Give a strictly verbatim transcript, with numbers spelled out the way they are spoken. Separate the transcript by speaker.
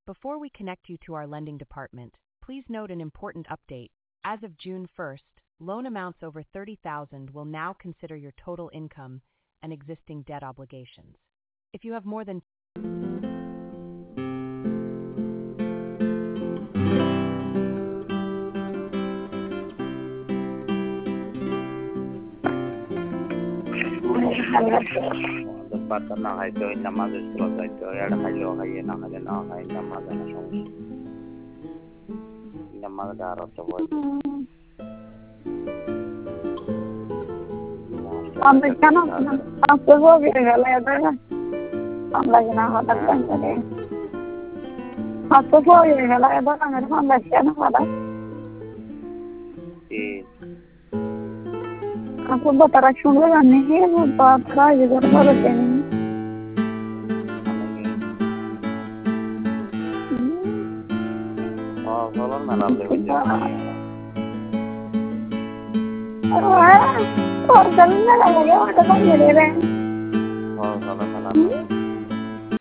Speaker 1: Before we connect you to our lending department, please note an important update. As of June first, loan amounts over thirty thousand will now consider your total income and existing debt obligations. If you have more than
Speaker 2: Bata na hayo ina mazo stroza ito ya hayo hayo na hayo na hayo ina mazo na shong ina mazo daro to boy.
Speaker 3: Ambil kan aku mau biar galak ada. Ambil kan aku tak tahu. Aku mau biar galak ada kan ada ambil kan ada.
Speaker 2: Eh.
Speaker 3: Aku batara chunga नहीं है वो batara इधर पर देनी
Speaker 2: Oh, kalau mana lebih jauh?
Speaker 3: Oh, और चलने लगे वो तो बंद कर दे